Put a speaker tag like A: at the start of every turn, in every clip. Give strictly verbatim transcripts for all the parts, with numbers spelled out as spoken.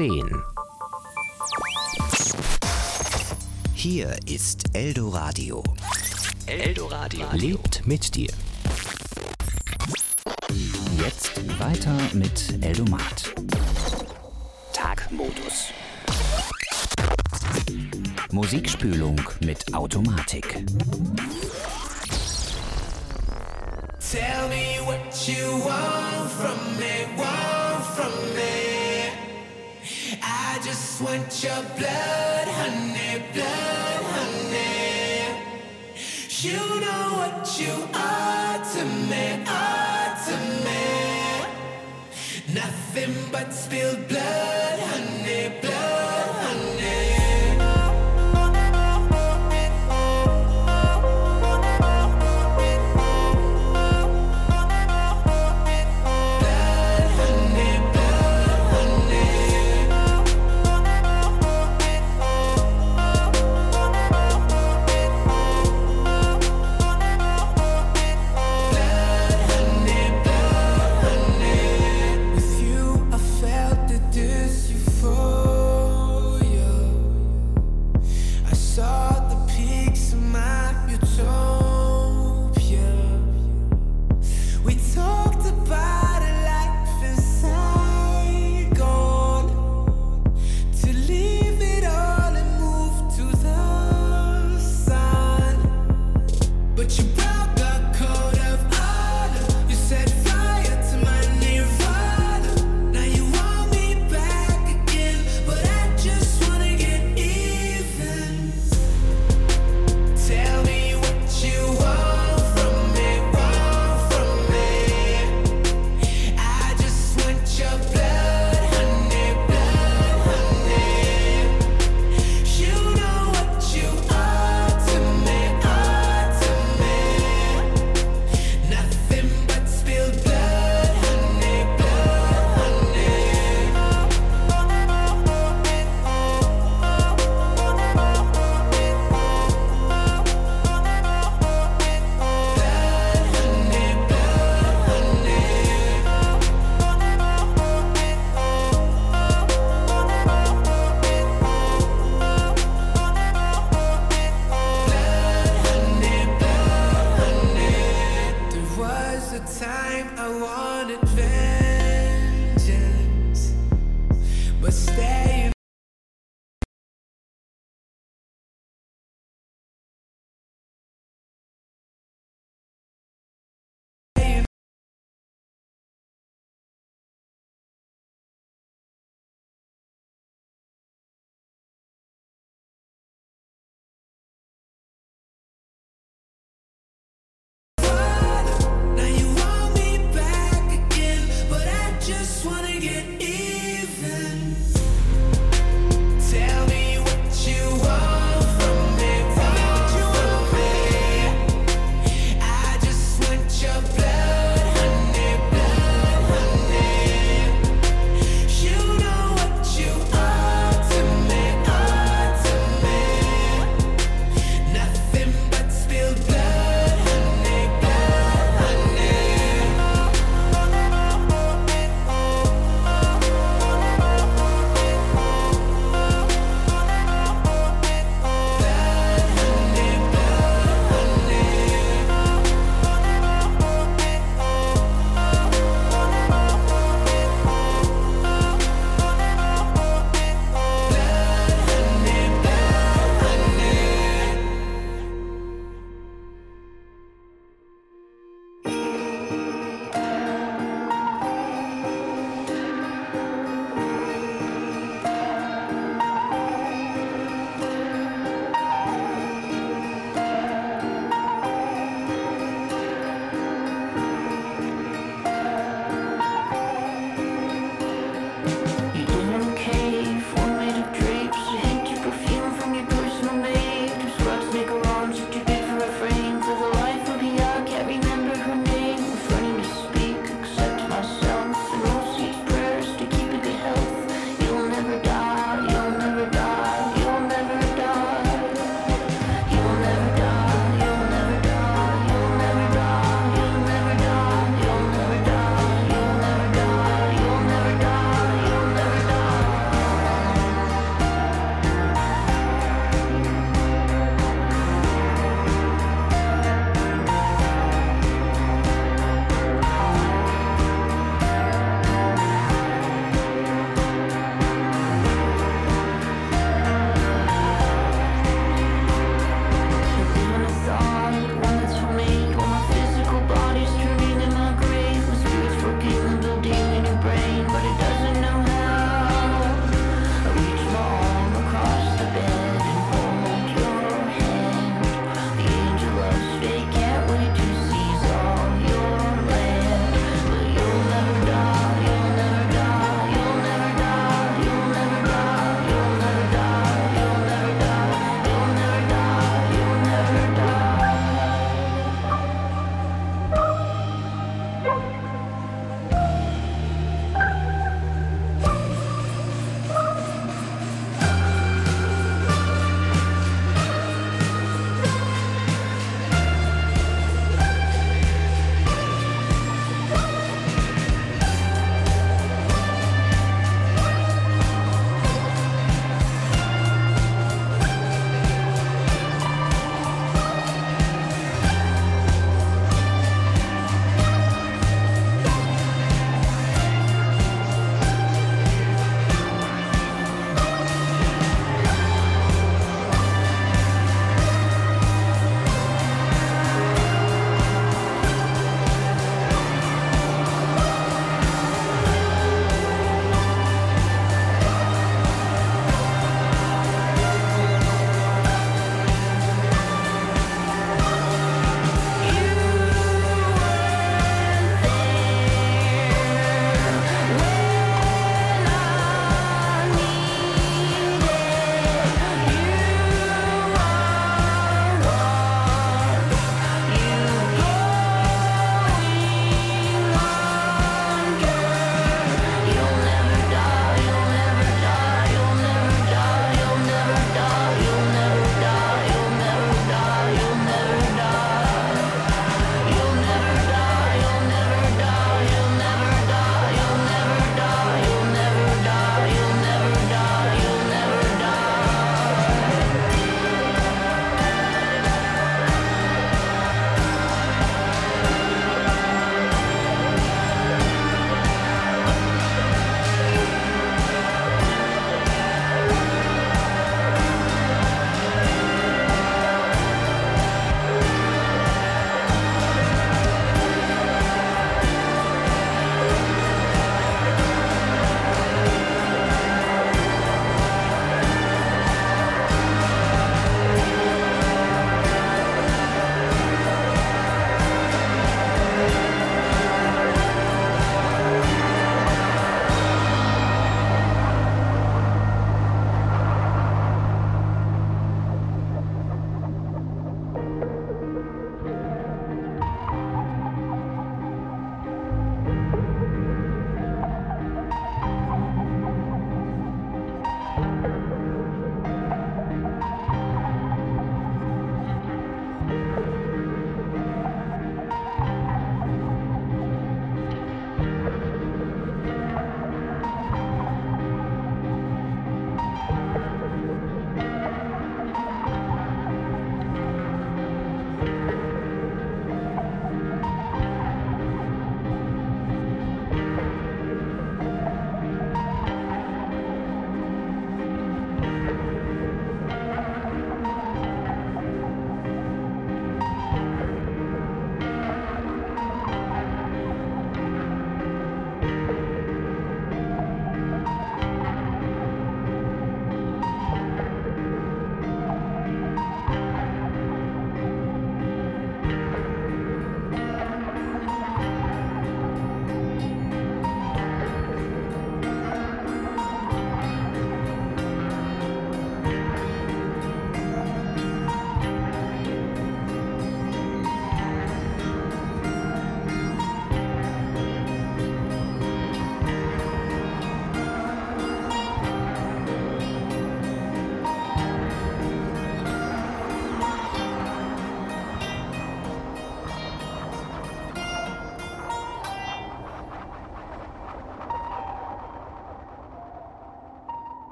A: zehn.
B: Hier ist Eldoradio.
A: Eldoradio lebt mit dir.
B: Jetzt weiter mit Eldomat. Tagmodus. Musikspülung mit Automatik.
C: Tell me what you want from me, want from me. I just want your blood, honey, blood, honey. You know what you are to me, are to me. Nothing but spilled blood, honey, blood, honey.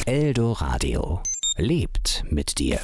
B: Eldoradio. Lebt mit dir.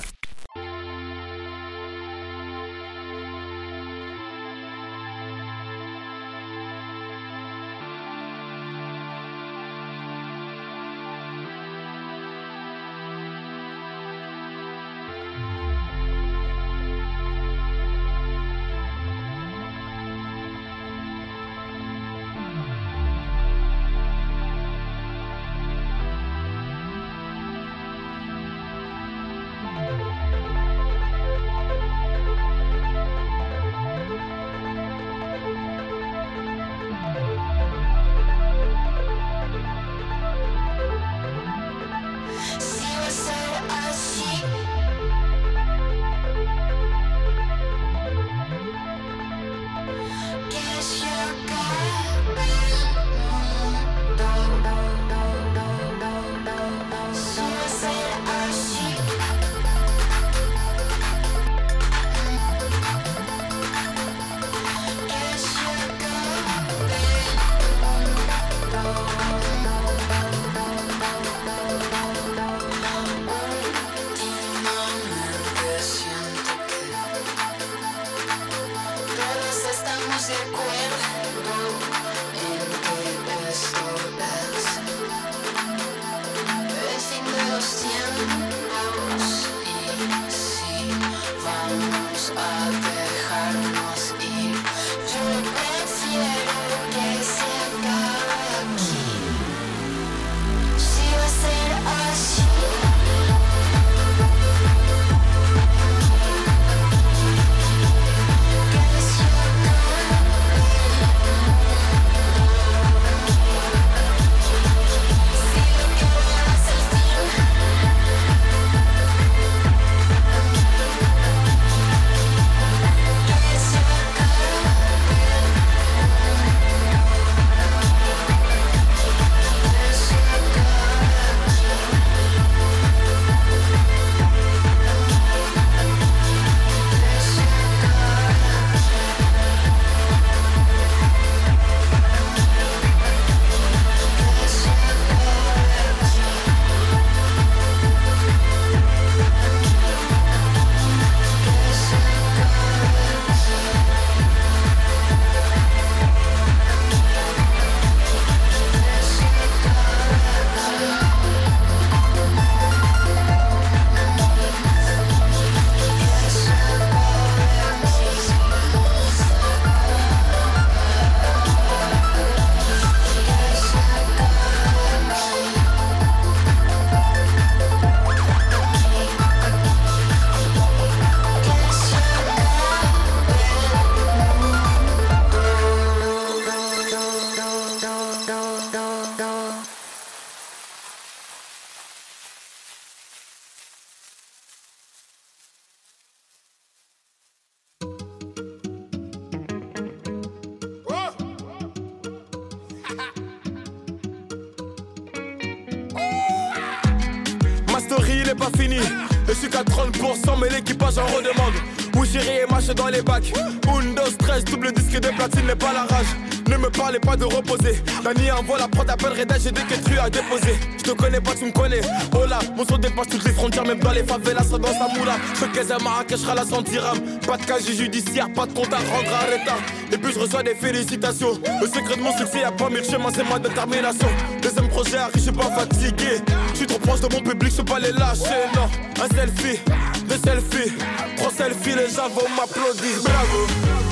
D: Il est pas fini, je suis qu'à trente pour cent mais l'équipage en redemande. Où j'irai et marche dans les bacs. Windows treize, double disque de platine n'est pas la rage. Ne me parlez pas de reposer. Dani envoie la prod, appelle Reda, j'ai des que à déposer. Je te connais pas, tu me connais. Oh là, mon son dépasse toutes les frontières, même dans les favelas, dans sa moula. Je caisse à Marrakech, je la cent dirhams. Pas de casier judiciaire, pas de compte à rendre à retard. Et puis je reçois des félicitations. Le secret de mon succès, y'a pas mille chemins, c'est ma détermination. Deuxième projet arrive, je suis pas fatigué. Je suis trop proche de mon public, je peux pas les lâcher, non. Un selfie, deux selfies, trois selfies, les gens vont m'applaudir. Bravo.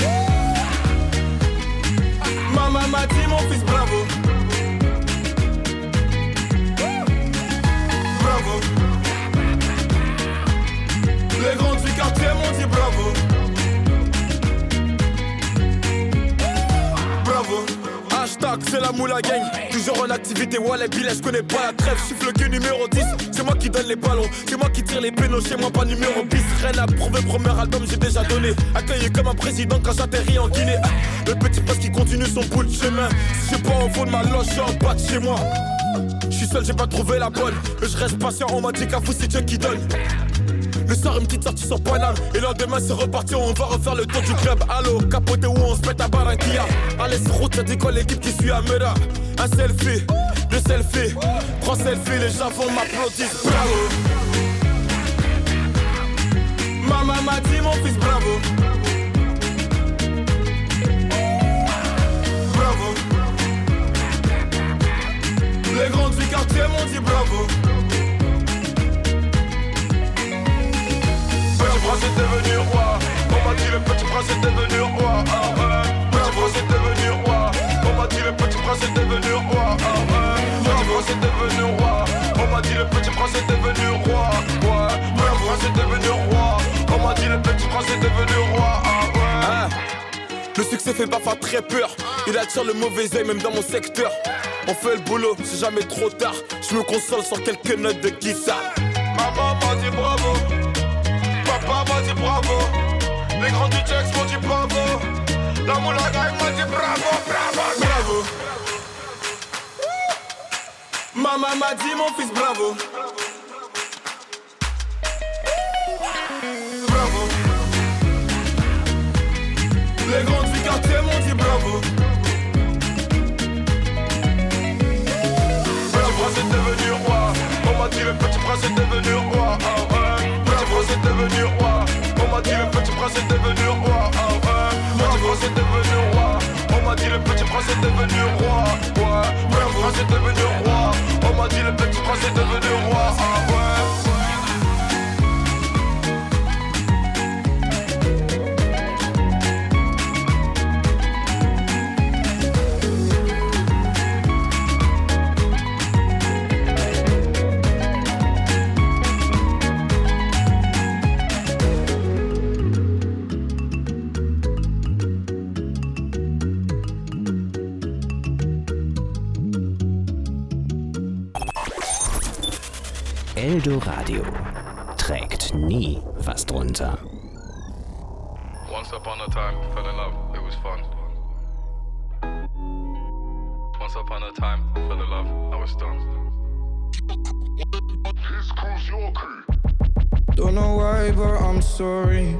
D: Maman m'a dit mon fils bravo. Bravo. Les grands du quartier m'ont dit bravo. Bravo. Hashtag c'est la moula gang. Toujours en activité, ouais les billets, je connais pas la trêve. Je suis le queue numéro dix. C'est moi qui donne les ballons, c'est moi qui tire les pénaux. Chez moi pas numéro bis. Rien à prouver, premier album j'ai déjà donné. Accueilli comme un président quand j'atterris en Guinée. Le petit poste qui continue son bout de chemin. Si je suis pas au fond de ma loge, je suis en bas de chez moi. Je suis seul, j'ai pas trouvé la bonne. Mais je reste patient, on m'a dit qu'à vous c'est Dieu qui donne. Le soir une petite sortie sur Paname. Et le lendemain c'est reparti, on va refaire le tour du club. Allo, capoté où on se pète à Barranquilla. Allez sur route, ça dit quoi l'équipe qui suit à Mera. Un selfie, Le selfie, trois selfies, les gens vont m'applaudissent. Bravo. Maman m'a dit mon fils bravo. Bravo. Les grands du quartier m'ont dit bravo. Petit prince est devenu roi. On m'a dit le petit prince est devenu roi. Ah ouais. Petit prince est devenu roi. On m'a dit le petit prince est devenu roi. Ah ouais. Petit prince est devenu roi. On m'a dit le petit prince est devenu roi. Ouais. Petit prince est devenu roi. On m'a dit le petit prince est devenu roi. Ah ouais. Hein. Le succès fait parfois très peur. Il attire le mauvais œil même dans mon secteur. On fait le boulot, c'est jamais trop tard. Je me console sur quelques notes de guitare. Maman m'a dit bravo. Papa m'a dit bravo. Les grands du Jax m'ont dit bravo. La moulagaï m'a dit bravo, bravo, bravo. Maman m'a dit mon fils bravo. Bravo. Les grands du quartier m'ont dit bravo. Petit prince est devenu roi. On m'a dit le petit prince est devenu roi. Ah ouais. Petit prince est devenu roi. On m'a dit le petit prince est devenu roi. Ah ouais. Petit prince est devenu roi. On m'a dit le petit prince est devenu roi. Ouais. Petit prince est devenu roi. On m'a dit le petit prince est devenu roi. Ah ouais.
B: Eldoradio trägt nie was drunter.
E: Once upon a time, fell in love, it was fun. Once upon a time, fell in love, I was done. His crew's your crew.
F: Don't know why, but I'm sorry.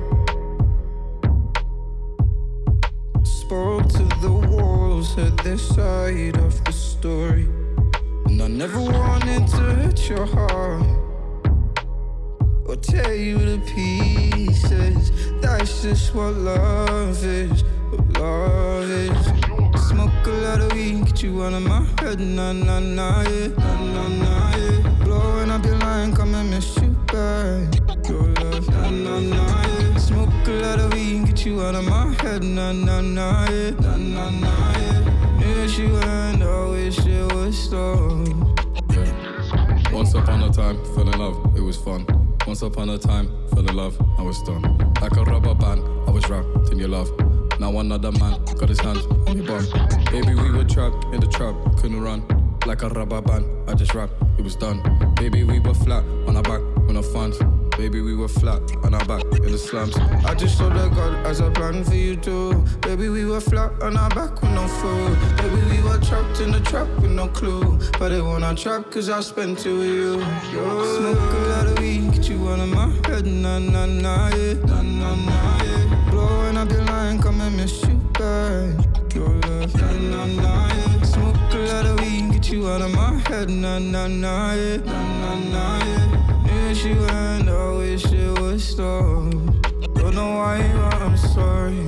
F: Spoke to the walls, heard their side of the story. And I never wanted to hurt your heart or tear you to pieces. That's just what love is, what love is. Smoke a lot of weed, get you out of my head, nah, nah, nah, yeah, nah, nah, nah, yeah. Blowing up your line, come and miss you back. Your love, nah, nah, nah, yeah. Smoke a lot of weed, get you out of my head, nah, nah, nah, yeah, nah, nah, nah, yeah. Wish you and I wish it was stop.
E: Yeah. Once upon a time, fell in love, it was fun. Once upon a time, fell in love, I was done. Like a rubber band, I was wrapped in your love. Now another man got his hands on your bum. Baby, we were trapped in the trap, couldn't run. Like a rubber band, I just rapped, it was done. Baby, we were flat on our back with no funds. Baby, we were flat on our back in the slums.
F: I just saw the God as a plan for you too. Baby, we were flat on our back with no food. Baby, we were trapped in the trap with no clue. But they wanna trap cause I spent it with you. Yo. Smoke a lot of weed, get you out of my head, nah, nah, nah, yeah, nah, nah, nah, yeah. Blowing up your line, come and miss you back. Your love, nah, nah, nah, yeah. Smoke a lot of weed, get you out of my head, nah, nah, nah, yeah, nah, nah, nah, yeah. Wish you and I wish it would stop. Don't know why, but I'm sorry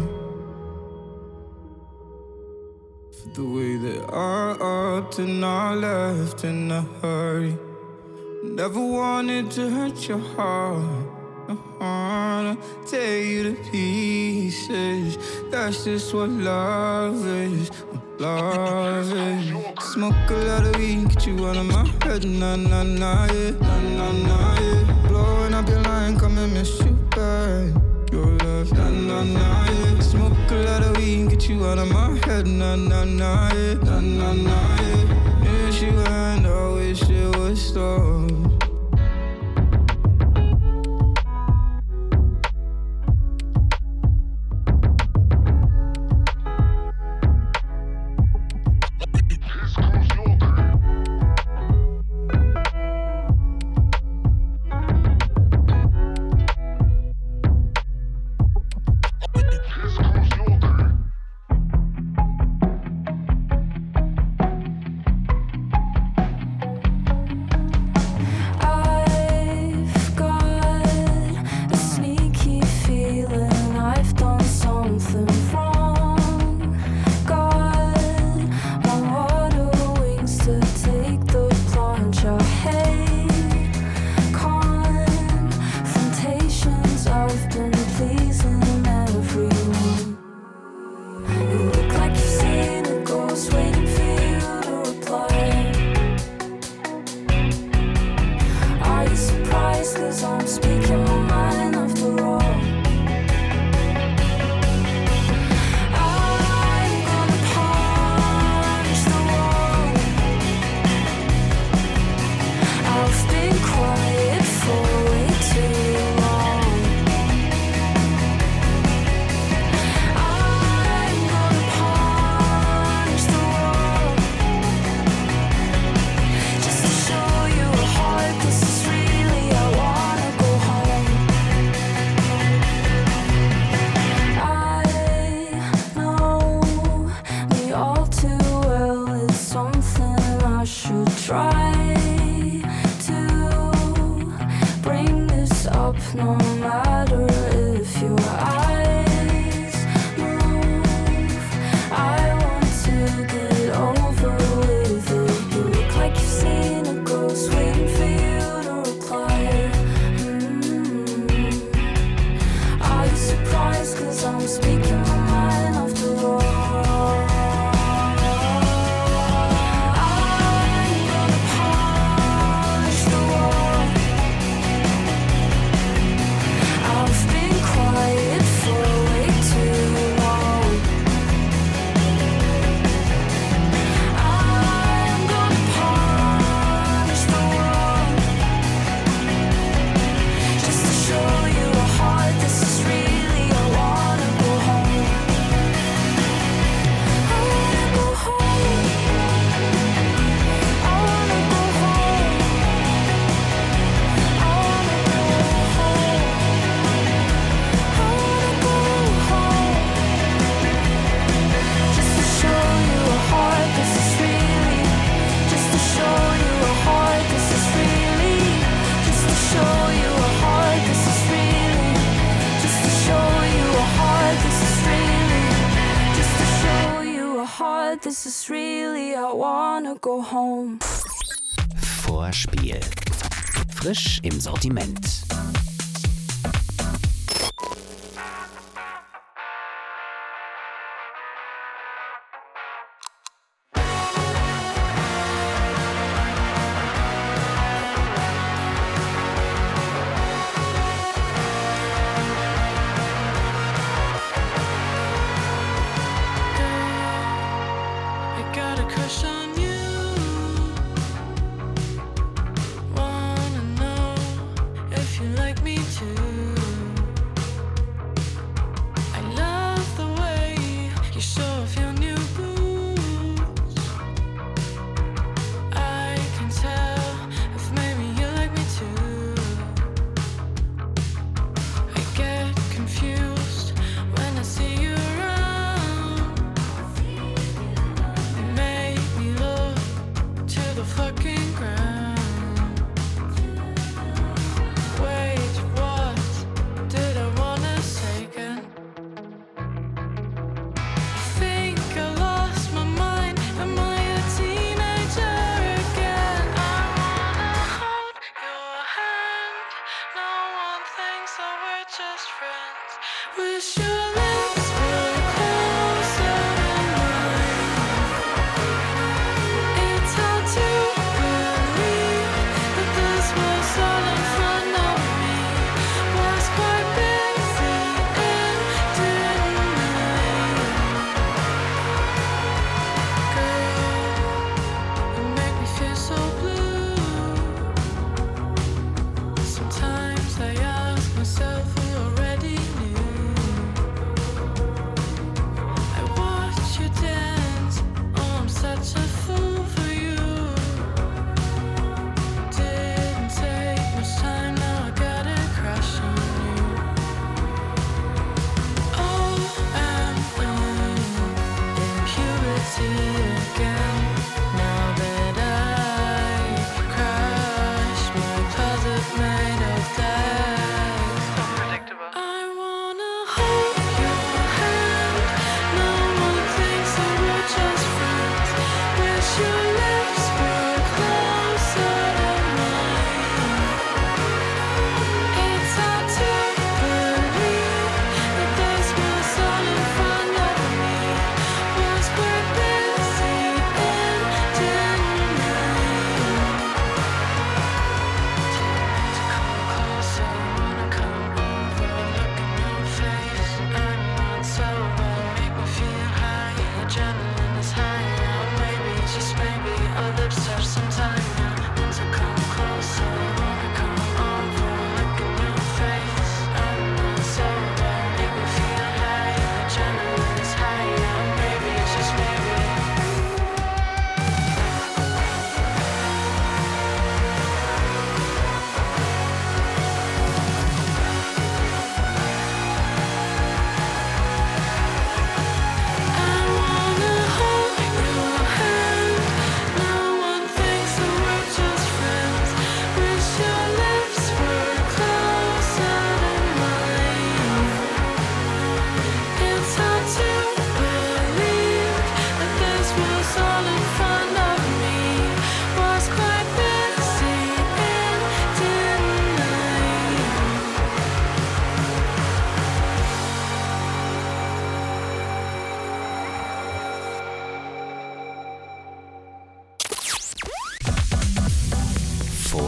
F: for the way that I upped and I left in a hurry. Never wanted to hurt your heart, uh-huh, tear you to pieces. That's just what love is, what love is. Smoke a lot of weed, get you out of my head, nah, nah, nah, yeah, nah, nah, nah, yeah. Blowing up your line, come and miss you back. Your love, nah, nah, nah, yeah. Smoke a lot of weed, get you out of my head, nah, nah, nah, yeah, nah, nah, nah, yeah. Wish you and I wish it would stop.
G: take the plunge. I hate confrontations. I've been pleasing everyone. You look like you've seen a ghost waiting for you to reply. Are you surprised 'cause I'm speaking my mind after all? No matter if your eyes move, I want to get over with it. You look like you've seen a ghost waiting for you to reply. Mm-hmm. Are you surprised 'cause I'm speaking my mind after all? This is really, I wanna go home.
B: Vorspiel. Frisch im Sortiment.
G: Wanna know if you like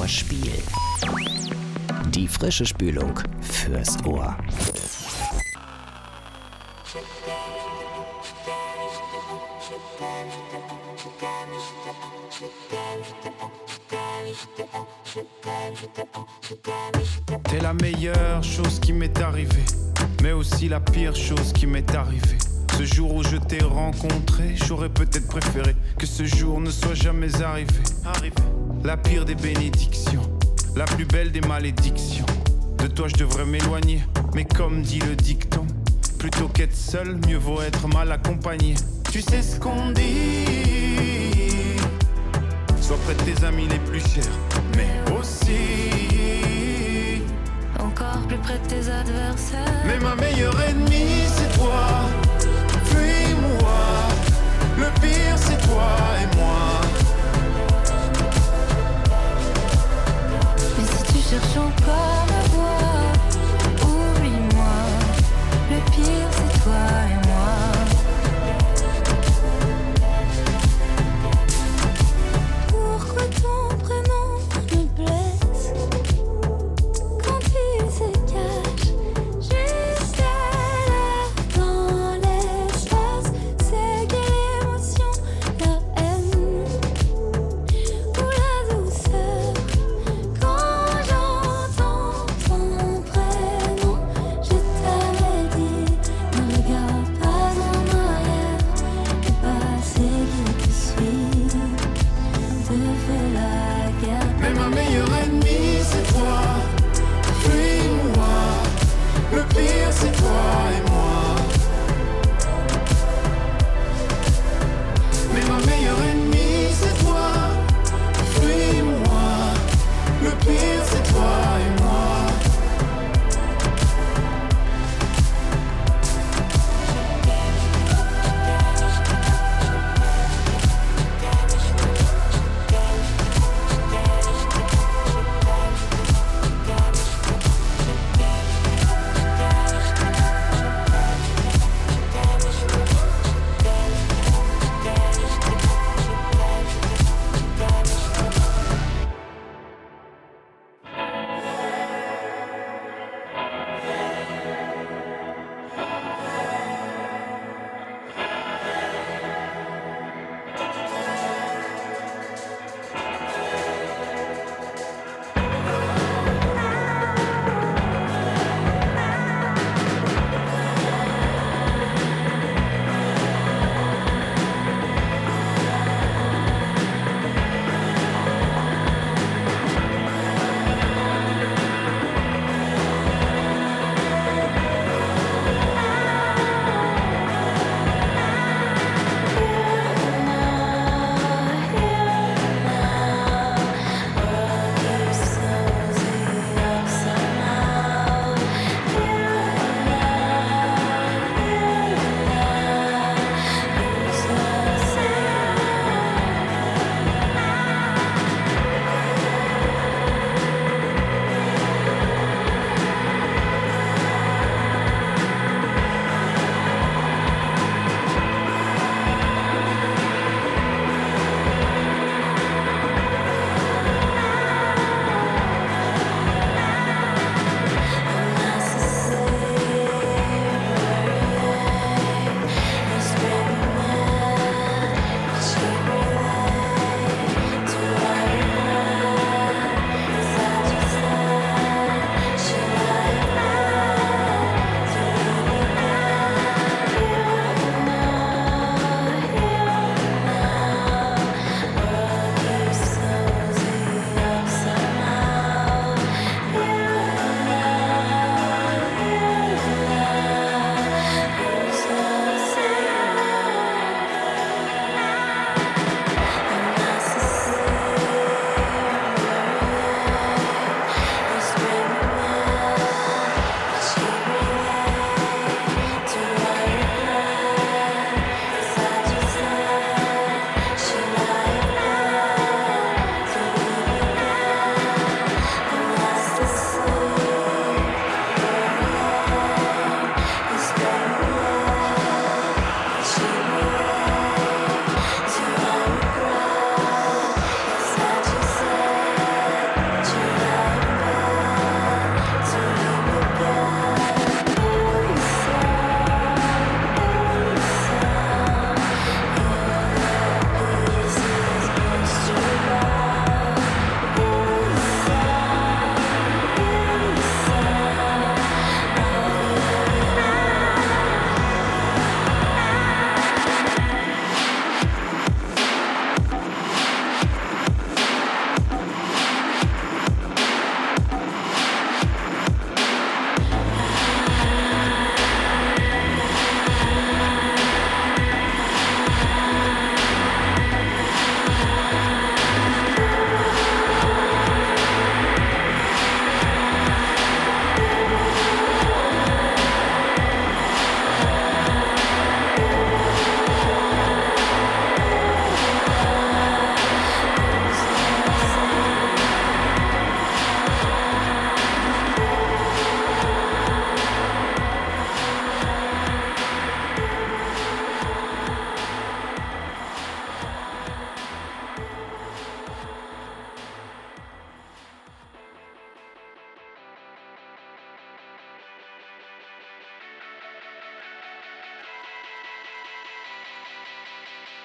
B: Ohrspiel. Die frische Spülung fürs Ohr.
F: T'es la meilleure chose qui m'est arrivée, mais aussi la pire chose qui m'est arrivée. Ce jour où je t'ai rencontré, j'aurais peut-être préféré que ce jour ne soit jamais arrivé. Arrivé. La pire des bénédictions, la plus belle des malédictions. De toi je devrais m'éloigner, mais comme dit le dicton, plutôt qu'être seul, mieux vaut être mal accompagné. Tu sais ce qu'on dit, sois près de tes amis les plus chers, mais aussi
G: encore plus près de tes adversaires.
F: Mais ma meilleure ennemie c'est toi. Fuis-moi, le pire c'est toi et moi.
G: Mais si tu cherches encore ma voix, oublie-moi, le pire c'est toi et moi. Pourquoi ton prénom me blesse quand il se cache juste là dans l'espace? C'est quelle émotion, la haine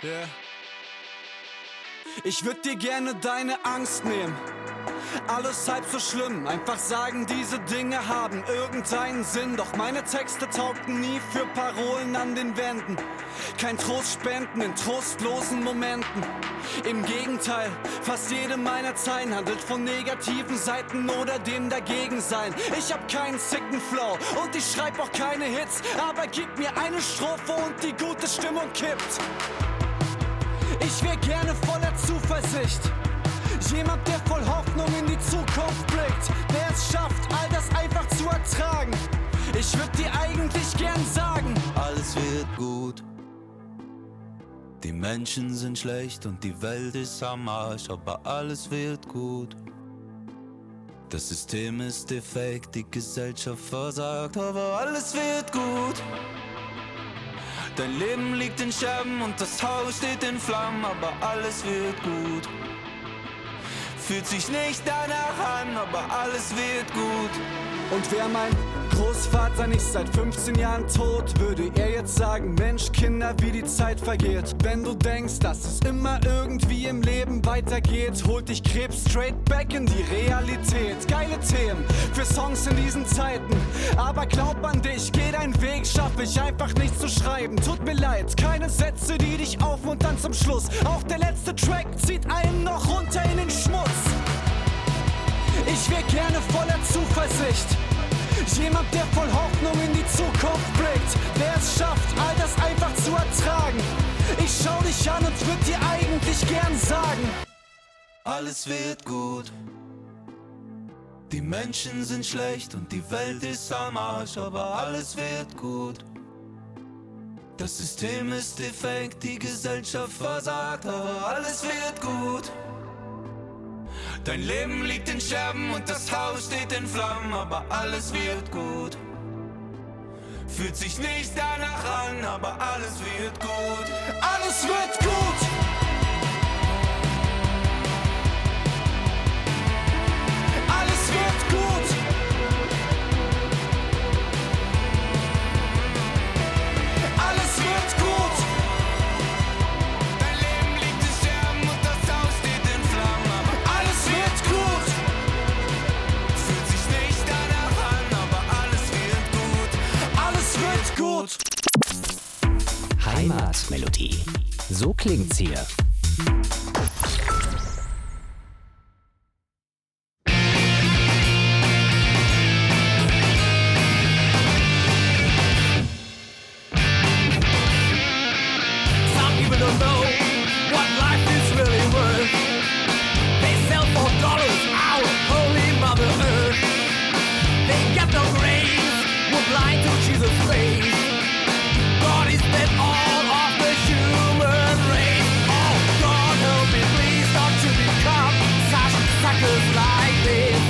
H: Yeah. Ich würd dir gerne deine Angst nehmen. Alles halb so schlimm, einfach sagen, diese Dinge haben irgendeinen Sinn. Doch meine Texte taugten nie für Parolen an den Wänden. Kein Trost spenden in trostlosen Momenten. Im Gegenteil, fast jede meiner Zeilen handelt von negativen Seiten oder dem Dagegensein. Ich hab keinen sicken Flow und ich schreib auch keine Hits, aber gib mir eine Strophe und die gute Stimmung kippt. Ich wär gerne voller Zuversicht, jemand, der voll Hoffnung in die Zukunft blickt, der es schafft, all das einfach zu ertragen. Ich würd dir eigentlich gern sagen,
I: alles wird gut. Die Menschen sind schlecht und die Welt ist am Arsch, aber alles wird gut. Das System ist defekt, die Gesellschaft versagt, aber alles wird gut. Dein Leben liegt in Scherben und das Haus steht in Flammen, aber alles wird gut. Fühlt sich nicht danach an, aber alles wird gut.
H: Und wär mein Großvater nicht seit fünfzehn Jahren tot, würde er jetzt sagen, Mensch, Kinder, wie die Zeit vergeht. Wenn du denkst, dass es immer irgendwie im Leben weitergeht, holt dich Krebs straight back in die Realität. Geile Themen für Songs in diesen Zeiten, aber glaub an dich, geh deinen Weg, schaff ich einfach nicht zu schreiben. Tut mir leid, keine Sätze, die dich aufmuntern zum Schluss. Auch der letzte Track zieht einen noch runter in den Schmutz. Ich wär gerne voller Zuversicht, jemand, der voll Hoffnung in die Zukunft blickt, der es schafft, all das einfach zu ertragen. Ich schau dich an und würd dir eigentlich gern sagen,
I: alles wird gut. Die Menschen sind schlecht und die Welt ist am Arsch, aber alles wird gut. Das System ist defekt, die Gesellschaft versagt, aber alles wird gut. Dein Leben liegt in Scherben und das Haus steht in Flammen, aber alles wird gut. Fühlt sich nicht danach an, aber alles wird gut.
H: Alles wird gut! Alles wird gut! Alles wird gut!
I: Dein Leben liegt in Scherben und das Haus steht in Flammen, aber
H: alles wird gut!
I: Fühlt sich nicht danach an, aber alles wird gut.
H: Alles wird gut!
B: Heimatmelodie. So klingt's hier.
C: Some people don't know what life is really worth. They sell for dollars our holy Mother Earth. They got no grace, were blind to Jesus' face. God is dead all of the human race. Oh God, help me please not to become such suckers like this.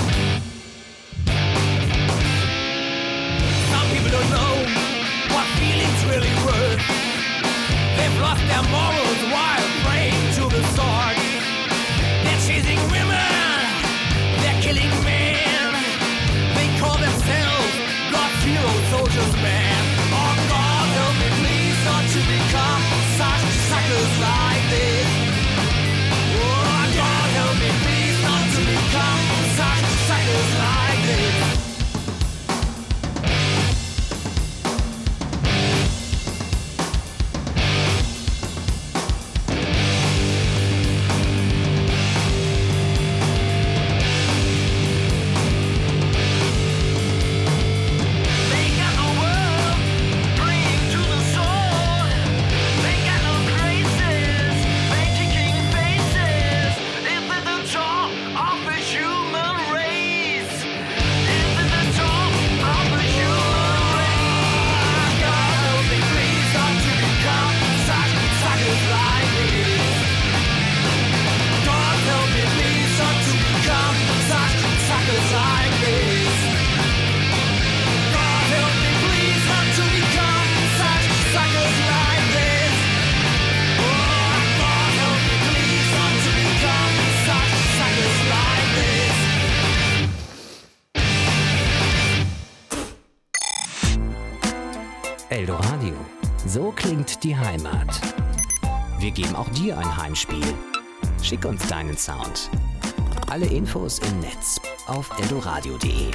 C: Some people don't know what feelings really worth. They've lost their morals while praying to the sword. They're chasing women, they're killing men. They call themselves God's hero soldiers, man. Oh God, help me please not to become such suckers like this. Oh God, help me please not to become such suckers like this. They got no world, praying to the soul. They got no graces, they kicking faces. Into the jaw of the human race. Into the jaw of the human race. God help me please not to become such suckers like this. God help me please not to become such suckers like this. God help me please not to become such suckers like this. Oh, God help me please not to become such suckers like this.
B: Eldoradio. So klingt die Heimat. Wir geben auch dir ein Heimspiel. Schick uns deinen Sound. Alle Infos im Netz auf eldoradio punkt de.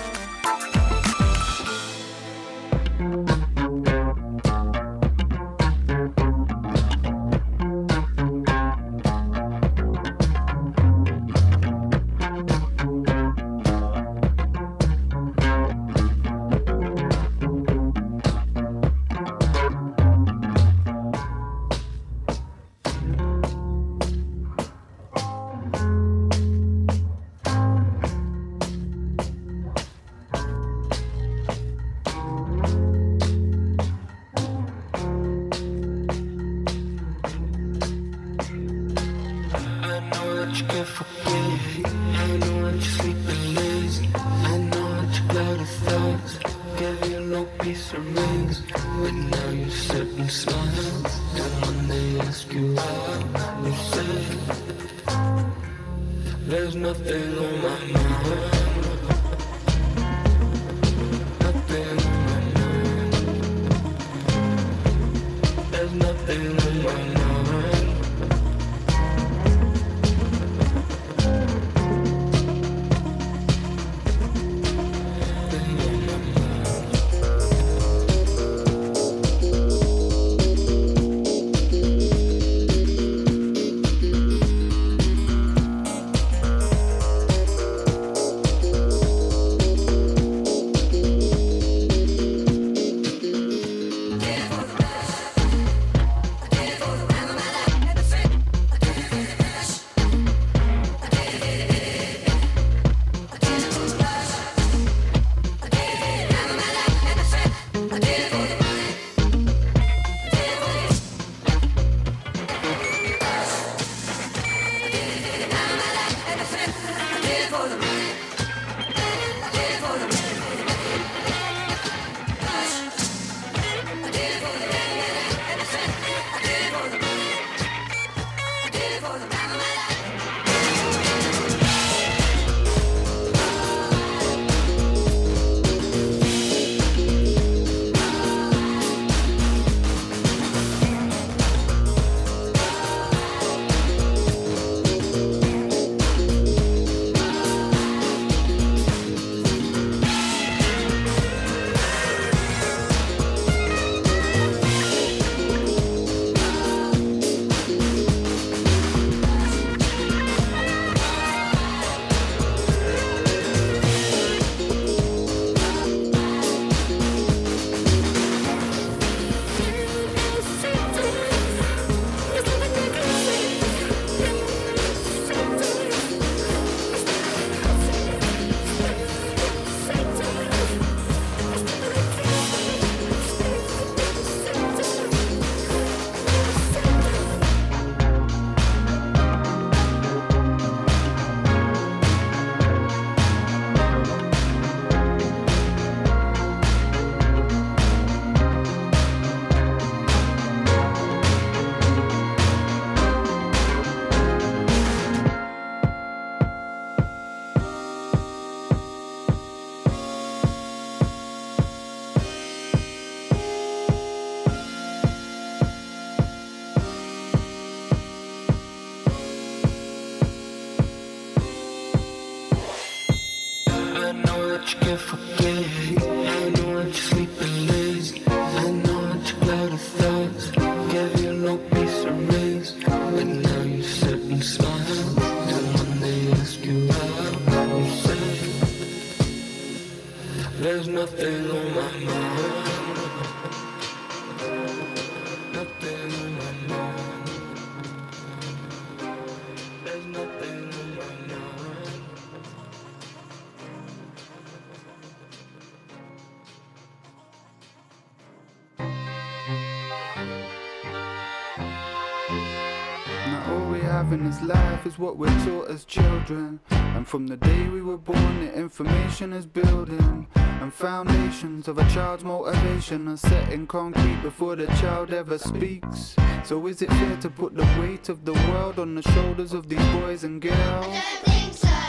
F: In this life is what we're taught as children, and from the day we were born the information is building, and foundations of a child's motivation are set in concrete before the child ever speaks. So is it fair to put the weight of the world on the shoulders of these boys and girls? I don't think so.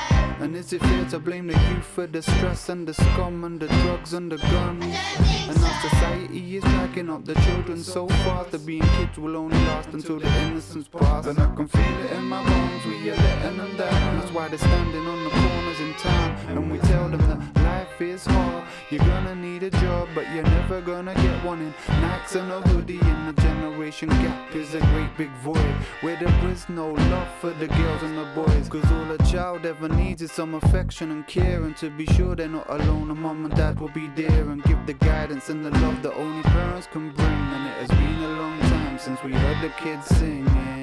F: And is it fair to blame the youth for the stress and the scum and the drugs and the guns? And our society is dragging up the children so fast that being kids will only last until the innocence pass. And I can feel it in my bones, we are letting them down. That's why they're standing on the corners in town. And we tell them that life is hard. You're gonna need a job, but you're never gonna get one in Nikes and a hoodie. And the generation gap is a great big void where there is no love for the girls and the boys. Cause all a child ever needs is some affection and care, and to be sure they're not alone, and mom and dad will be there and give the guidance and the love that only parents can bring. And it has been a long time since we heard the kids singing.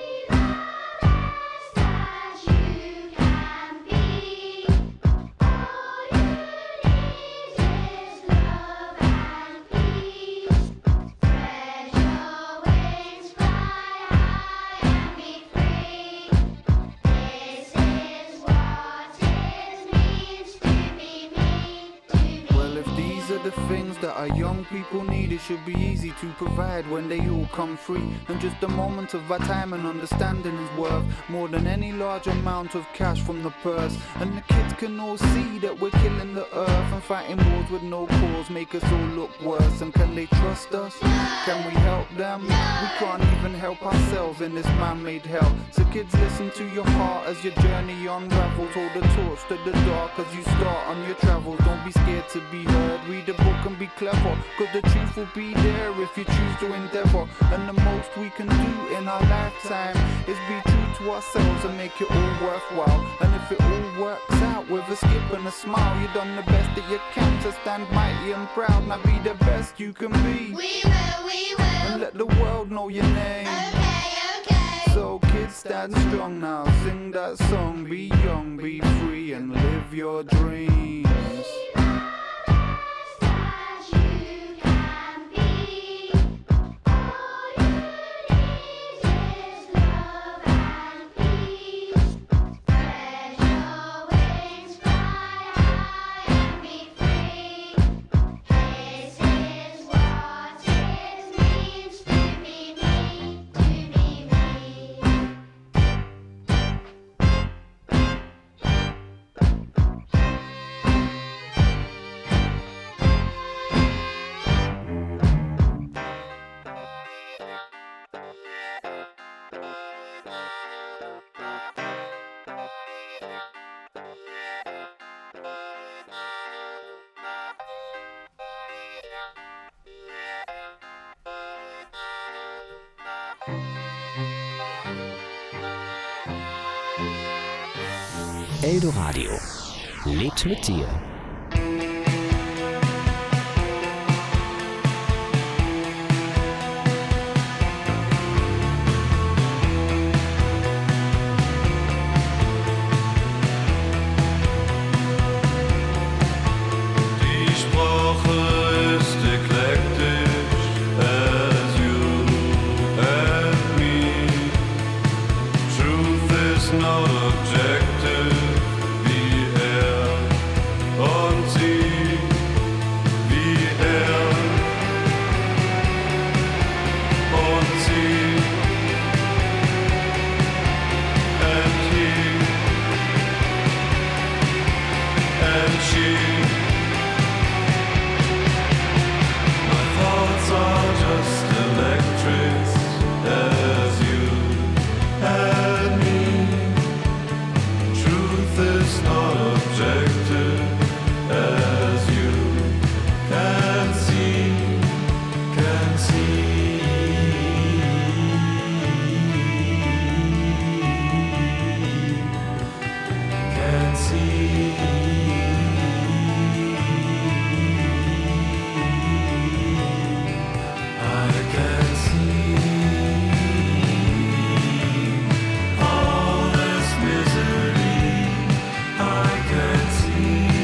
F: That our young people need, it should be easy to provide when they all come free. And just a moment of our time and understanding is worth more than any large amount of cash from the purse. And the kids can all see that we're killing the earth and fighting wars with no cause make us all look worse. And can they trust us? Can we help them? We can't even help ourselves in this man-made hell. So kids, listen to your heart as your journey unravels. Hold the torch to the dark as you start on your travels. Don't be scared to be heard. Read a book and be clever, cause the truth will be there if you choose to endeavor. And the most we can do in our lifetime is be true to ourselves and make it all worthwhile. And if it all works out with a skip and a smile, you've done the best that you can to stand mighty and proud. Now be the best you can be.
J: We will, we will.
F: And let the world know your name.
J: Okay, okay.
F: So kids, stand strong now, sing that song. Be young, be free, and live your dreams.
B: Eldoradio lebt mit dir.
I: Die Sprache ist eklektisch, as you and me. Truth is not objective. All this misery I can see.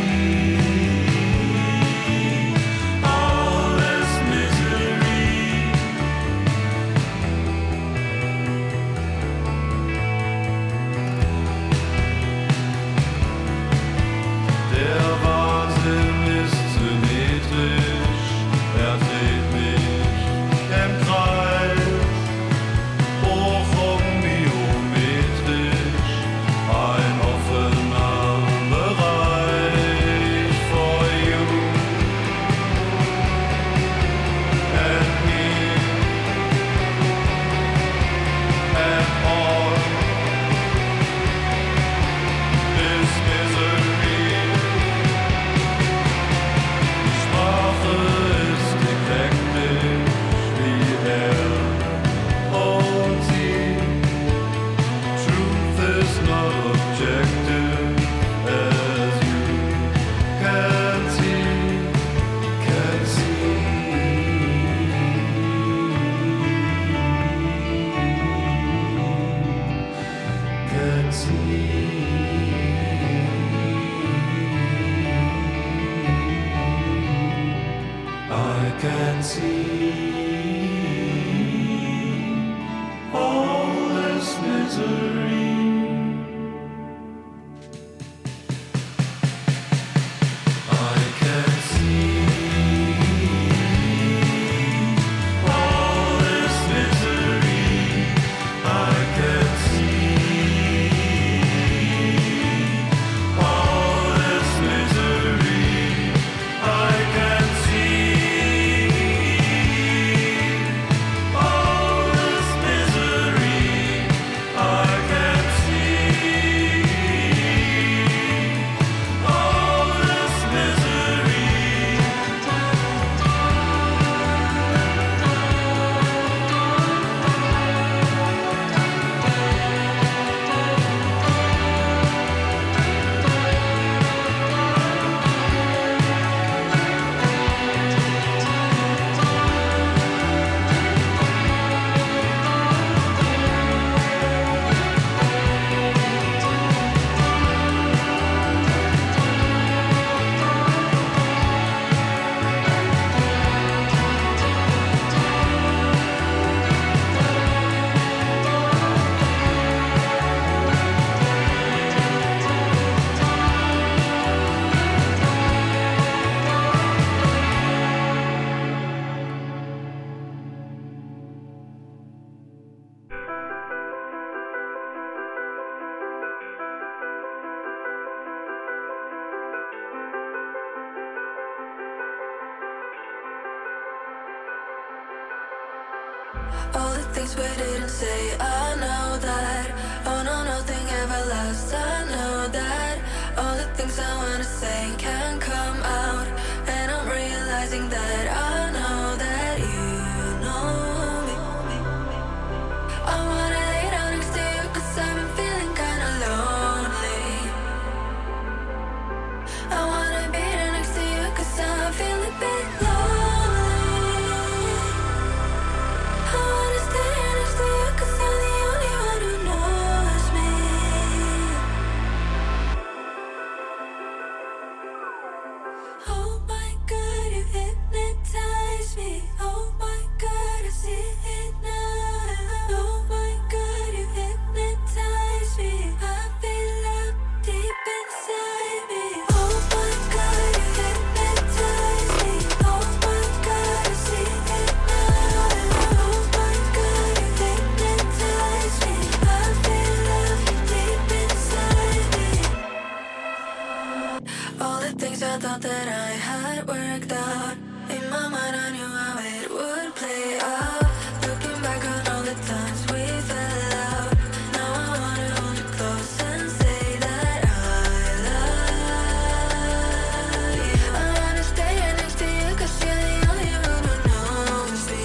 G: All the things we didn't say, I know that. Oh no, nothing ever lasts, I know that. All the things I wanna say can't come out, and I'm realizing that I know that you know me. I wanna lay down next to you, cause I've been feeling kinda lonely. I wanna be there next to you, cause I feel a bit lonely. I wanna stay here next to you, cause you're the only one who knows me. Oh my God, you hypnotize me. Oh my God, I see it now. Oh my God, you hypnotize me. I feel love deep inside me. Oh my God, you hypnotize me. Oh my God, I see it now. Oh my God, you hypnotize me. I feel love deep inside me. All the things I thought that I had worked out, in my mind I knew how it would play out. Looking back on all the times we fell out, now I wanna hold you close and say that I love you. I wanna stay here next to you, cause you're the only one who knows me.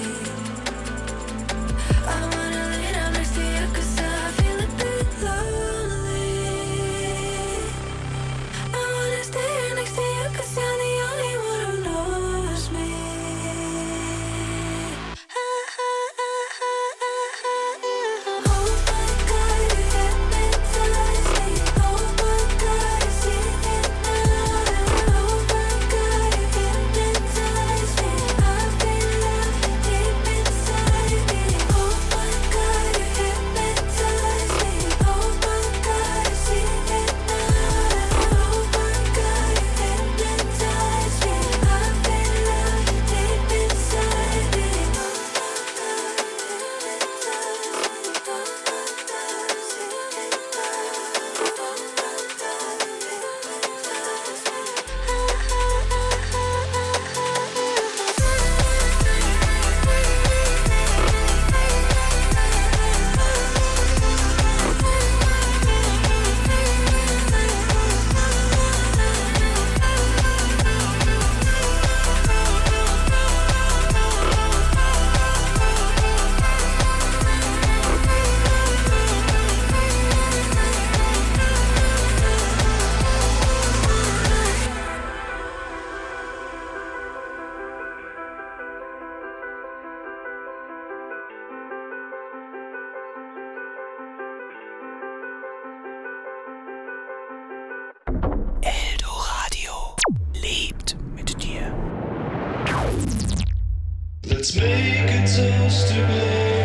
G: I wanna lay down next to you, cause I feel a bit lonely. I wanna stay here next to you, cause you're the only one who knows me.
K: Let's make a toast to glory.